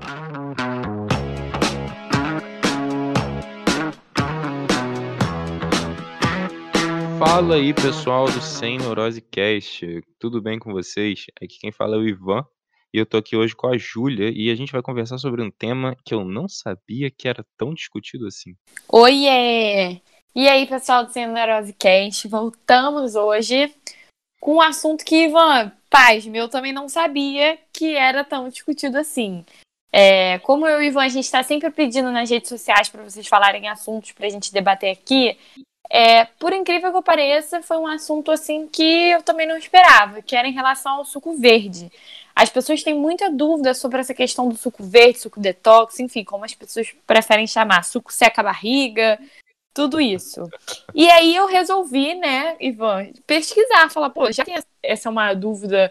Fala aí, pessoal do Sem Neurose Cast, tudo bem com vocês? Aqui quem fala é o Ivan e eu tô aqui hoje com a Júlia e a gente vai conversar sobre um tema que eu não sabia que era tão discutido assim. Oiê! E aí, pessoal do Sem Neurose Cast, voltamos hoje com um assunto que, Ivan, eu também não sabia que era tão discutido assim. Como eu e o Ivan, a gente tá sempre pedindo nas redes sociais para vocês falarem assuntos pra gente debater aqui. Por incrível que pareça, foi um assunto assim que eu também não esperava, que era em relação ao suco verde. As pessoas têm muita dúvida sobre essa questão do suco verde, suco detox, enfim, como as pessoas preferem chamar, suco seca a barriga, tudo isso. E aí eu resolvi, né, Ivan, pesquisar, falar, pô, já que essa é uma dúvida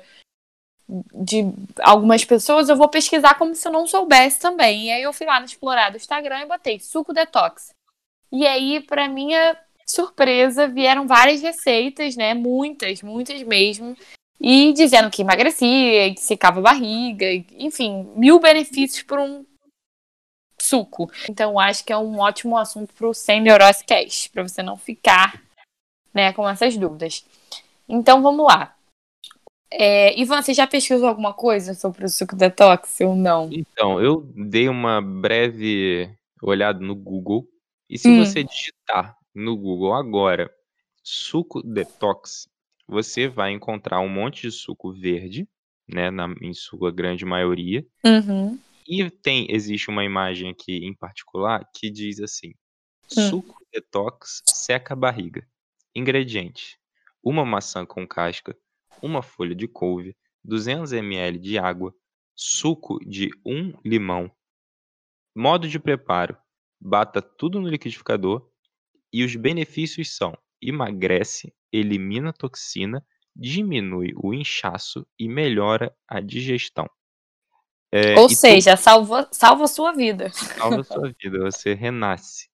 de algumas pessoas, eu vou pesquisar como se eu não soubesse também. E aí eu fui lá no explorar do Instagram e botei suco detox. E aí, pra minha surpresa, vieram várias receitas, né? Muitas mesmo. E dizendo que emagrecia, que secava a barriga, enfim, 1000 benefícios por um suco. Então, acho que é um ótimo assunto pro Sem Neurose Cast, pra você não ficar, né, com essas dúvidas. Então, vamos lá. Ivan, você já pesquisou alguma coisa sobre o suco detox ou não? Então, eu dei uma breve olhada no Google e se você digitar no Google agora suco detox, você vai encontrar um monte de suco verde, né, em sua grande maioria. Uhum. E existe uma imagem aqui em particular que diz assim: suco detox seca a barriga. Ingredientes: uma maçã com casca, uma folha de couve, 200 ml de água, suco de um limão. Modo de preparo: bata tudo no liquidificador e os benefícios são: emagrece, elimina toxina, diminui o inchaço e melhora a digestão. Ou E seja, salva a sua vida. salva a sua vida, você renasce.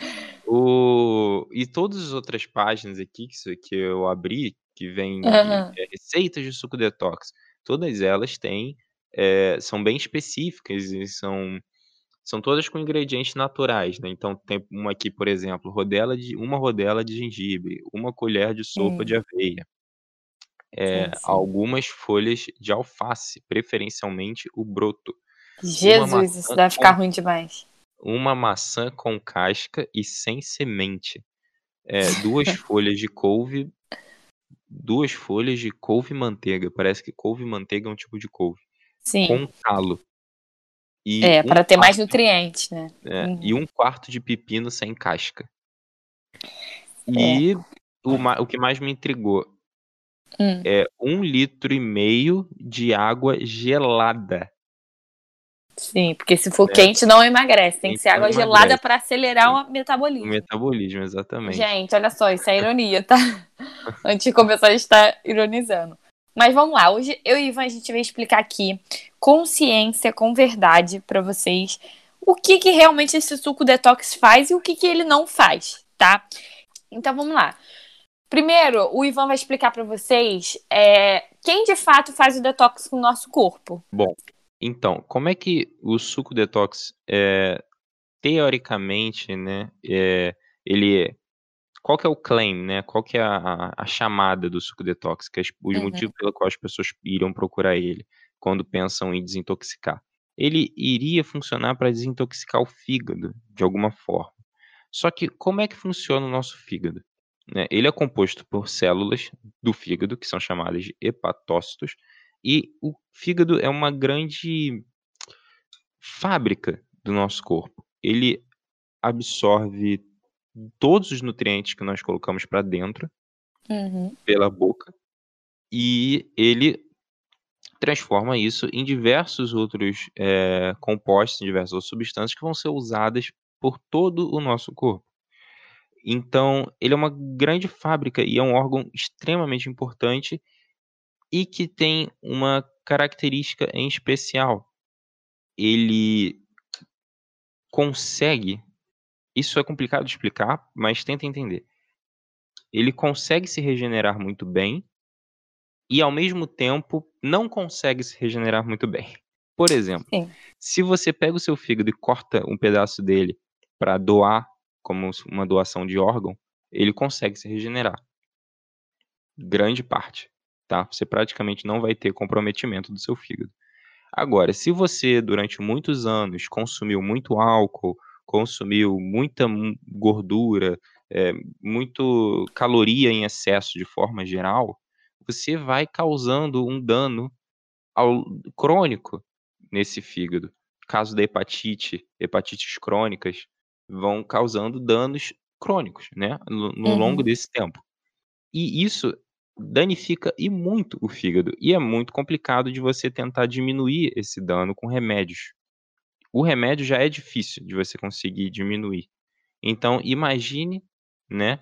E todas as outras páginas aqui que eu abri, que vem de Uhum. receitas de suco detox, todas elas são bem específicas e são todas com ingredientes naturais, né. Então tem uma aqui, por exemplo, uma rodela de gengibre, uma colher de sopa de aveia, Sim. algumas folhas de alface, preferencialmente o broto, uma Jesus, isso maçã deve ficar com ruim demais. uma maçã com casca e sem semente. 2 folhas de couve, 2 folhas de couve-manteiga, parece que couve-manteiga é um tipo de couve, Sim. com talo, e um Para ter mais quarto nutrientes, né? e 1/4 de pepino sem casca. É. E o que mais me intrigou Hum. é 1,5 litro de água gelada, Sim, porque se for né, quente não emagrece, tem que ser então não água gelada emagrece. para acelerar Tem o o metabolismo. metabolismo, exatamente. Gente, olha só, isso é ironia, tá? Antes de começar, a gente tá ironizando. Mas vamos lá, hoje eu e Ivan a gente vai explicar aqui, com ciência, com verdade, para vocês, o que realmente esse suco detox faz e o que ele não faz, tá? Então vamos lá. Primeiro, o Ivan vai explicar para vocês quem de fato faz o detox com o nosso corpo. Bom, então, como é que o suco detox, teoricamente, né, ele qual que é o claim, né, qual que é a chamada do suco detox, que os motivos pelo qual as pessoas iriam procurar ele, quando pensam em desintoxicar. Ele iria funcionar para desintoxicar o fígado, de alguma forma. Só que como é que funciona o nosso fígado? Né, ele é composto por células do fígado, que são chamadas de hepatócitos, e o fígado é uma grande fábrica do nosso corpo. Ele absorve todos os nutrientes que nós colocamos para dentro pela boca, e ele transforma isso em diversos outros, compostos, em diversas outras substâncias que vão ser usadas por todo o nosso corpo. Então, ele é uma grande fábrica e é um órgão extremamente importante e que tem uma característica em especial. Ele consegue, isso é complicado de explicar, mas tenta entender. Ele consegue se regenerar muito bem e, ao mesmo tempo, não consegue se regenerar muito bem. Por exemplo, Sim. se você pega o seu fígado e corta um pedaço dele para doar, como uma doação de órgão, ele consegue se regenerar. Grande parte, tá? Você praticamente não vai ter comprometimento do seu fígado. Agora, se você durante muitos anos consumiu muito álcool, consumiu muita gordura, muito caloria em excesso de forma geral, você vai causando um dano crônico nesse fígado. Caso da hepatites crônicas vão causando danos crônicos, né, no longo desse tempo. E isso danifica e muito o fígado, e é muito complicado de você tentar diminuir esse dano com remédios. O remédio já é difícil de você conseguir diminuir. Então imagine, né,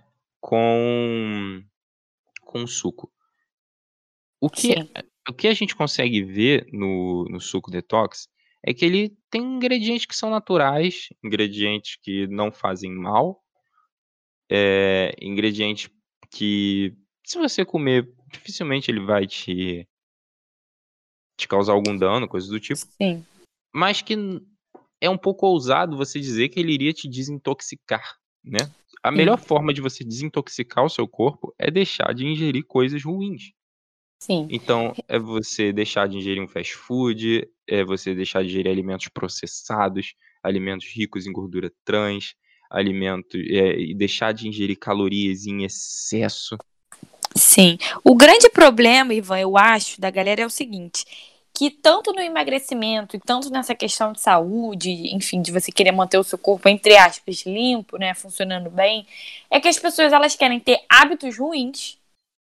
com suco. O que Sim. o que a gente consegue ver no suco detox é que ele tem ingredientes que são naturais, ingredientes que não fazem mal, ingredientes que, se você comer, dificilmente ele vai te causar algum dano, coisa do tipo, Sim. mas que é um pouco ousado você dizer que ele iria te desintoxicar, né. A melhor Sim. forma de você desintoxicar o seu corpo é deixar de ingerir coisas ruins. Sim. Então, é você deixar de ingerir um fast food, é você deixar de ingerir alimentos processados, alimentos ricos em gordura trans, e deixar de ingerir calorias em excesso. Sim. O grande problema, Ivan, eu acho, da galera é o seguinte, que tanto no emagrecimento e tanto nessa questão de saúde, enfim, de você querer manter o seu corpo, entre aspas, limpo, né, funcionando bem, é que as pessoas, elas querem ter hábitos ruins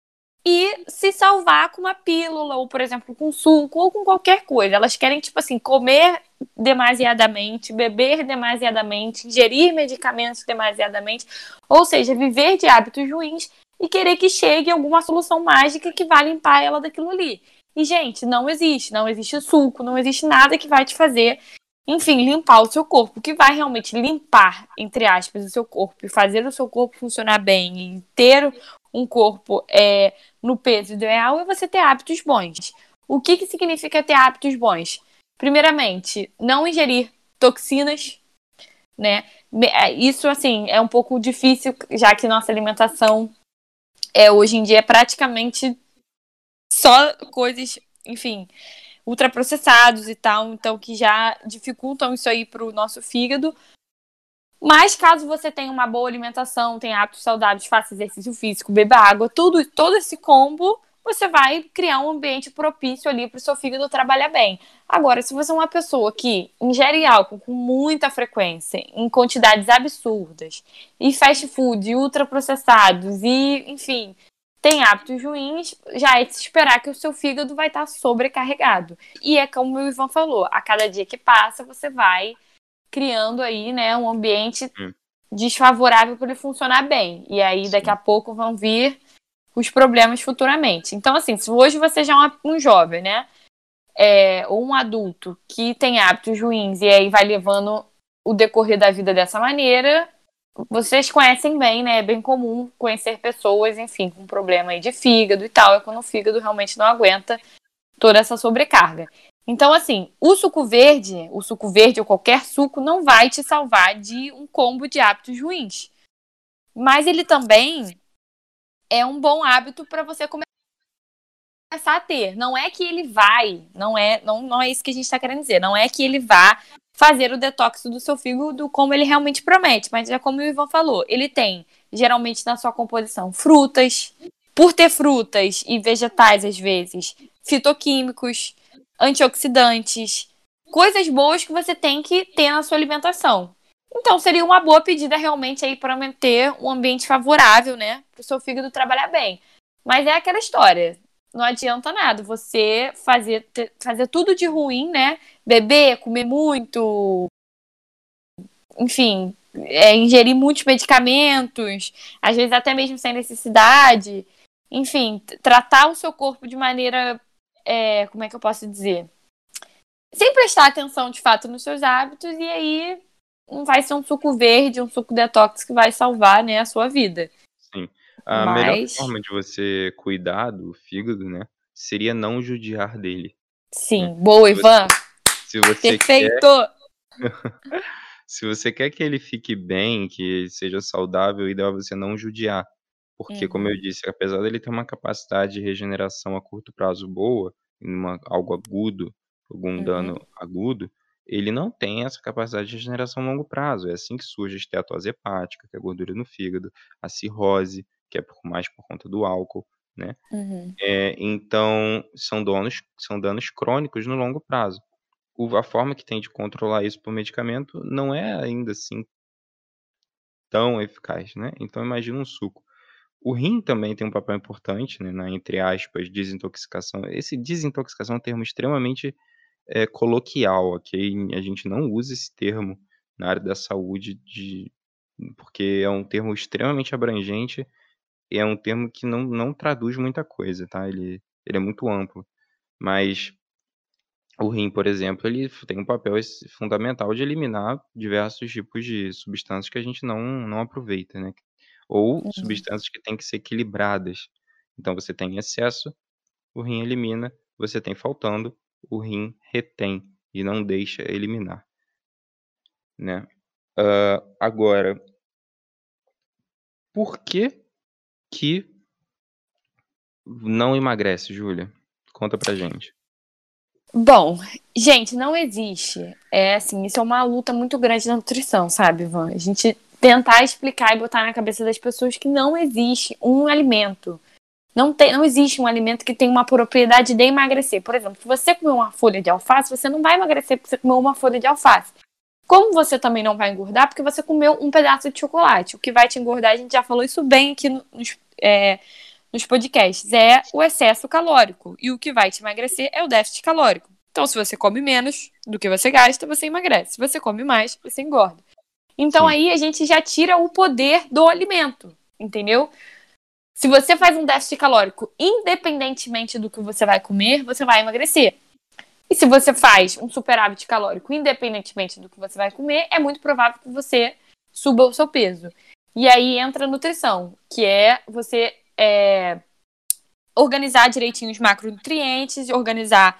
e se salvar com uma pílula, ou, por exemplo, com suco, ou com qualquer coisa. Elas querem, tipo assim, comer demasiadamente, beber demasiadamente, ingerir medicamentos demasiadamente, ou seja, viver de hábitos ruins e querer que chegue alguma solução mágica que vá limpar ela daquilo ali. E, gente, não existe suco, não existe nada que vai te fazer, enfim, limpar o seu corpo. O que vai realmente limpar, entre aspas, o seu corpo e fazer o seu corpo funcionar bem e ter um corpo no peso ideal é você ter hábitos bons. O que significa ter hábitos bons? Primeiramente, não ingerir toxinas, né? Isso, assim, é um pouco difícil, já que nossa alimentação hoje em dia é praticamente só coisas, enfim, ultraprocessados e tal, então que já dificultam isso aí pro nosso fígado. Mas caso você tenha uma boa alimentação, tenha hábitos saudáveis, faça exercício físico, beba água, todo esse combo, você vai criar um ambiente propício ali para o seu fígado trabalhar bem. Agora, se você é uma pessoa que ingere álcool com muita frequência, em quantidades absurdas, e fast food, e ultraprocessados, e, enfim, tem hábitos ruins, já é de se esperar que o seu fígado vai estar sobrecarregado. E é como o Ivan falou, a cada dia que passa, você vai criando aí, né, um ambiente desfavorável para ele funcionar bem. E aí, daqui a pouco, vão vir os problemas futuramente. Então, assim, se hoje você já é um jovem, né, ou um adulto que tem hábitos ruins e aí vai levando o decorrer da vida dessa maneira, vocês conhecem bem, né, é bem comum conhecer pessoas, enfim, com problema aí de fígado e tal, é quando o fígado realmente não aguenta toda essa sobrecarga. Então, assim, o suco verde ou qualquer suco não vai te salvar de um combo de hábitos ruins. Mas ele também é um bom hábito para você começar a ter. Não é que ele vai, não é isso que a gente está querendo dizer. Não é que ele vá fazer o detox do seu fígado como ele realmente promete. Mas é como o Ivan falou, ele tem, geralmente na sua composição, frutas. Por ter frutas e vegetais, às vezes, fitoquímicos, antioxidantes, coisas boas que você tem que ter na sua alimentação. Então, seria uma boa pedida realmente aí para manter um ambiente favorável, né? Para o seu fígado trabalhar bem. Mas é aquela história. Não adianta nada você fazer tudo de ruim, né? Beber, comer muito, enfim, ingerir muitos medicamentos, às vezes até mesmo sem necessidade. Enfim, tratar o seu corpo de maneira, como é que eu posso dizer? Sem prestar atenção, de fato, nos seus hábitos, e aí não vai ser um suco verde, um suco detox que vai salvar, né, a sua vida. Sim. A melhor Mas, forma de você cuidar do fígado, né, seria não judiar dele, né. sim, boa, Se você Ivan. Se você Perfeito! Se você quer que ele fique bem, que seja saudável, o ideal é você não judiar. Porque, como eu disse, apesar dele ter uma capacidade de regeneração a curto prazo boa, algo agudo, algum dano agudo, ele não tem essa capacidade de regeneração a longo prazo. É assim que surge a esteatose hepática, que é a gordura no fígado, a cirrose, que é mais por conta do álcool, né. Então são danos crônicos no longo prazo. A forma que tem de controlar isso por medicamento não é ainda assim tão eficaz, né. Então imagina um suco. O rim também tem um papel importante, né, na, entre aspas, "desintoxicação". Esse desintoxicação é um termo extremamente, coloquial, ok? A gente não usa esse termo na área da saúde porque é um termo extremamente abrangente e é um termo que não traduz muita coisa, tá? Ele é muito amplo. Mas o rim, por exemplo, ele tem um papel fundamental de eliminar diversos tipos de substâncias que a gente não aproveita, né, ou substâncias que têm que ser equilibradas. Então você tem excesso, o rim elimina, você tem faltando, o rim retém e não deixa eliminar, né. Agora, por que que não emagrece, Júlia? Conta pra gente. Bom, gente, não existe. É assim, isso é uma luta muito grande na nutrição, sabe, Ivan? A gente tentar explicar e botar na cabeça das pessoas que não existe um alimento. Não existe um alimento que tenha uma propriedade de emagrecer. Por exemplo, se você comer uma folha de alface, você não vai emagrecer porque você comeu uma folha de alface. Como você também não vai engordar porque você comeu um pedaço de chocolate. O que vai te engordar, a gente já falou isso bem aqui nos podcasts, é o excesso calórico. E o que vai te emagrecer é o déficit calórico. Então, se você come menos do que você gasta, você emagrece. Se você come mais, você engorda. Então, Sim. aí a gente já tira o poder do alimento, entendeu? Se você faz um déficit calórico, independentemente do que você vai comer, você vai emagrecer. E se você faz um superávit calórico, independentemente do que você vai comer, é muito provável que você suba o seu peso. E aí entra a nutrição, que é você organizar direitinho os macronutrientes, organizar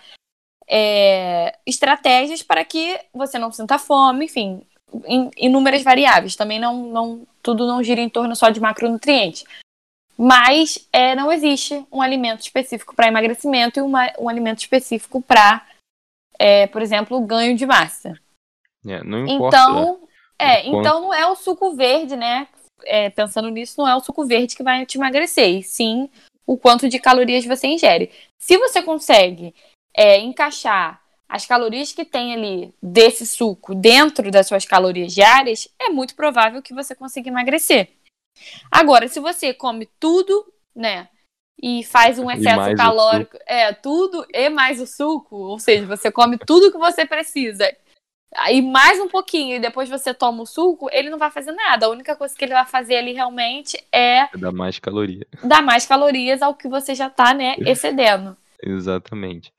estratégias para que você não sinta fome, enfim, inúmeras variáveis. Também tudo não gira em torno só de macronutrientes. Mas não existe um alimento específico para emagrecimento e um alimento específico para, por exemplo, ganho de massa. Não importa. Então não é o suco verde, né? Pensando nisso, não é o suco verde que vai te emagrecer, e sim o quanto de calorias você ingere. Se você consegue encaixar as calorias que tem ali desse suco dentro das suas calorias diárias, é muito provável que você consiga emagrecer. Agora, se você come tudo, né, e faz um excesso calórico, tudo e mais o suco, ou seja, você come tudo que você precisa, aí mais um pouquinho, e depois você toma o suco, ele não vai fazer nada. A única coisa que ele vai fazer ali realmente é dar mais caloria. Dar mais calorias ao que você já tá, né, excedendo. Exatamente.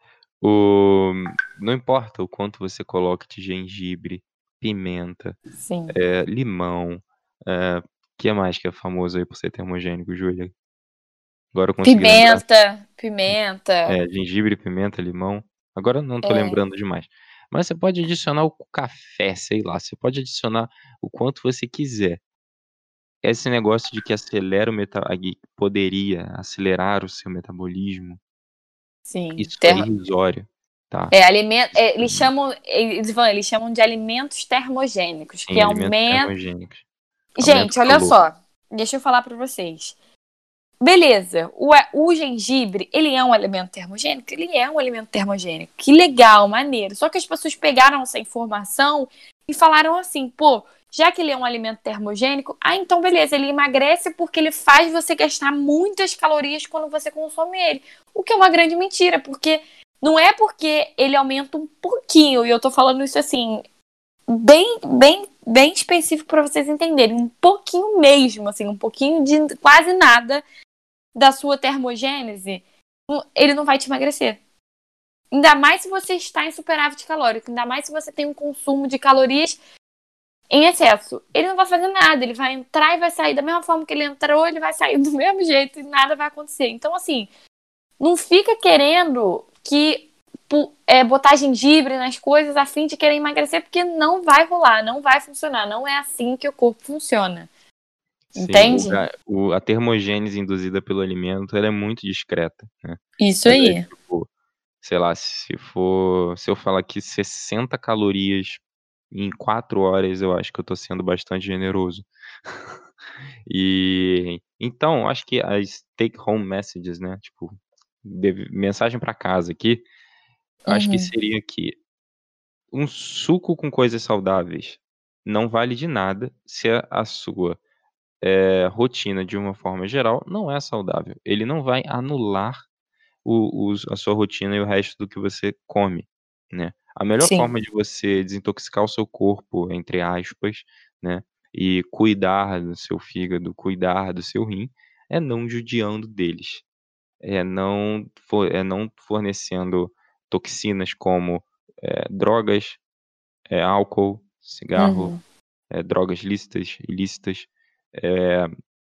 Não importa o quanto você coloca de gengibre, pimenta, Sim. limão, que mais que é famoso aí por ser termogênico, Júlia? Agora eu consegui lembrar. Pimenta. Gengibre, pimenta, limão. Agora eu não tô lembrando demais. Mas você pode adicionar o café, sei lá, você pode adicionar o quanto você quiser. Esse negócio de que poderia acelerar o seu metabolismo, Sim. isso é irrisório, tá? Eles chamam de alimentos termogênicos, Sim, que alimentos aumentam. termogênicos. Gente, olha só. Deixa eu falar pra vocês. Beleza, o gengibre, ele é um alimento termogênico? Ele é um alimento termogênico. Que legal, maneiro. Só que as pessoas pegaram essa informação e falaram assim, pô, já que ele é um alimento termogênico, então beleza, ele emagrece porque ele faz você gastar muitas calorias quando você consome ele. O que é uma grande mentira, porque não é porque ele aumenta um pouquinho, e eu tô falando isso assim, bem específico para vocês entenderem, um pouquinho mesmo, assim, um pouquinho de quase nada da sua termogênese, ele não vai te emagrecer. Ainda mais se você está em superávit calórico, ainda mais se você tem um consumo de calorias em excesso. Ele não vai fazer nada, ele vai entrar e vai sair da mesma forma que ele entrou, ele vai sair do mesmo jeito e nada vai acontecer. Então, assim, não fica querendo que botar gengibre nas coisas a fim de querer emagrecer, porque não vai rolar, não vai funcionar. Não é assim que o corpo funciona. Sim, Entende? a termogênese induzida pelo alimento, ela é muito discreta, né? Isso Ela é aí. tipo, sei lá, se eu falar aqui 60 calorias em 4 horas, eu acho que eu tô sendo bastante generoso. Então, acho que as take home messages, né, tipo, mensagem pra casa aqui, acho que Uhum. seria que um suco com coisas saudáveis não vale de nada se a sua rotina, de uma forma geral, não é saudável. Ele não vai anular a sua rotina e o resto do que você come, né. A melhor Sim. forma de você desintoxicar o seu corpo, entre aspas, né, e cuidar do seu fígado, cuidar do seu rim, é não judiando deles. É não fornecendo toxinas como, drogas, álcool, cigarro, Uhum. drogas lícitas, ilícitas, eh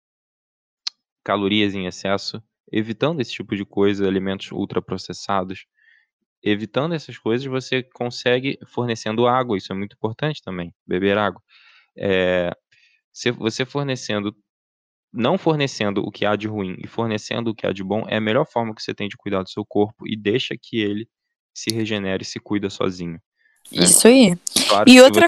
calorias em excesso, evitando esse tipo de coisa, alimentos ultraprocessados. Evitando essas coisas, você consegue fornecendo água, isso é muito importante também, beber água. Eh, se você não fornecendo o que há de ruim e fornecendo o que há de bom, é a melhor forma que você tem de cuidar do seu corpo e deixa que ele se regenere e se cuida sozinho, né. Isso aí. Claro que E se você outra.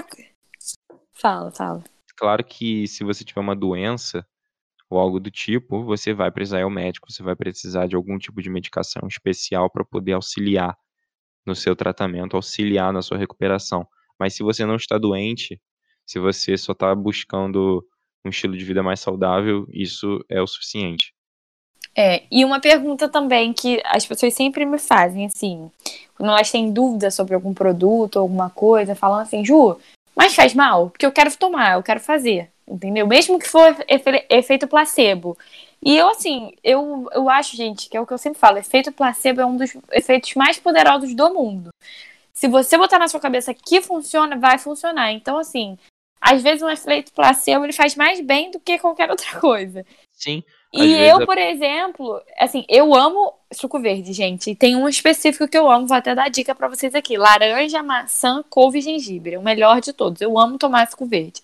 Fala. claro que se você tiver uma doença ou algo do tipo, você vai precisar ir ao médico, você vai precisar de algum tipo de medicação especial para poder auxiliar no seu tratamento, auxiliar na sua recuperação. Mas se você não está doente, se você só está buscando um estilo de vida mais saudável, isso é o suficiente. E uma pergunta também que as pessoas sempre me fazem, assim, quando elas têm dúvida sobre algum produto ou alguma coisa, falam assim, Ju, mas faz mal? Porque eu quero tomar, eu quero fazer, entendeu? Mesmo que for efeito placebo. E eu, assim, eu acho, gente, que é o que eu sempre falo, efeito placebo é um dos efeitos mais poderosos do mundo. Se você botar na sua cabeça que funciona, vai funcionar. Então, assim, às vezes um efeito placebo ele faz mais bem do que qualquer outra coisa. Sim, às E vezes eu, por exemplo, assim, eu amo suco verde, gente. E tem um específico que eu amo, vou até dar dica pra vocês aqui: laranja, maçã, couve e gengibre. É o melhor de todos. Eu amo tomar suco verde.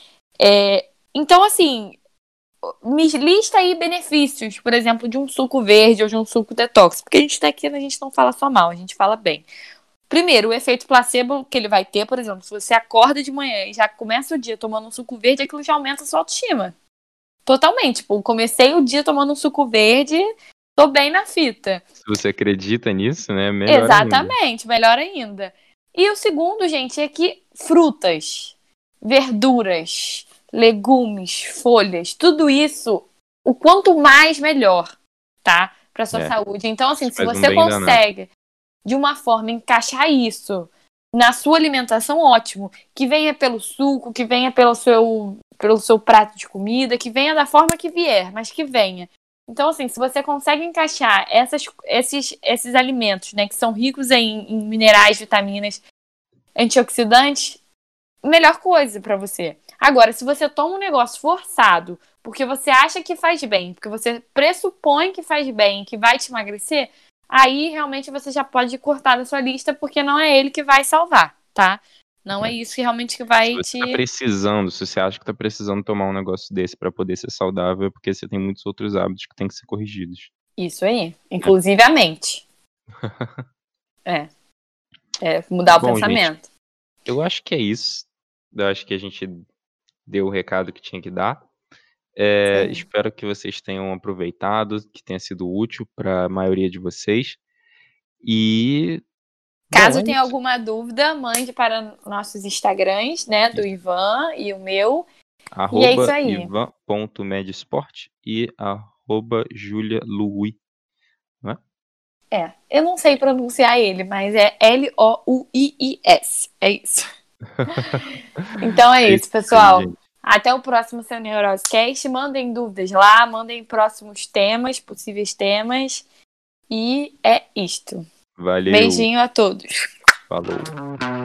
Então, assim, me lista aí benefícios, por exemplo, de um suco verde ou de um suco detox. Porque a gente tá aqui, a gente não fala só mal, a gente fala bem. Primeiro, o efeito placebo que ele vai ter, por exemplo, se você acorda de manhã e já começa o dia tomando um suco verde, aquilo já aumenta a sua autoestima. Totalmente. Tipo, comecei o dia tomando um suco verde, tô bem na fita. se você acredita nisso, né, melhor ainda. Exatamente, melhor ainda. E o segundo, gente, é que frutas, verduras, legumes, folhas, tudo isso, o quanto mais melhor, tá? Pra sua É, saúde. Então, assim, isso se faz um você bem danado. consegue, de uma forma, encaixar isso na sua alimentação, ótimo. Que venha pelo suco, que venha pelo seu prato de comida, que venha da forma que vier, mas que venha. Então, assim, se você consegue encaixar esses alimentos, né, que são ricos em minerais, vitaminas, antioxidantes, melhor coisa pra você. Agora, se você toma um negócio forçado, porque você acha que faz bem, porque você pressupõe que faz bem, que vai te emagrecer, aí realmente você já pode cortar da sua lista, porque não é ele que vai salvar, tá? Não é É. isso que realmente que Se vai você tá te. precisando, se você acha que tá precisando tomar um negócio desse para poder ser saudável, é porque você tem muitos outros hábitos que têm que ser corrigidos, Isso aí. né. Inclusive a mente. É. Mudar o Bom, gente, pensamento. eu acho que é isso. Eu acho que a gente deu o recado que tinha que dar. Sim. Espero que vocês tenham aproveitado, que tenha sido útil para a maioria de vocês. E, bom, Caso é tenha isso. alguma dúvida, mande para nossos Instagrams, né? Do Isso. Ivan e o meu. E é isso aí. @ivan.medsport e @julialui, não é? Eu não sei pronunciar ele, mas é Louis. É isso. Então é É isso, isso aí, pessoal. gente. Até o próximo Seu Neuroscast. Mandem dúvidas lá, mandem próximos temas, possíveis temas. E é isto. Valeu, Beijinho a todos. falou.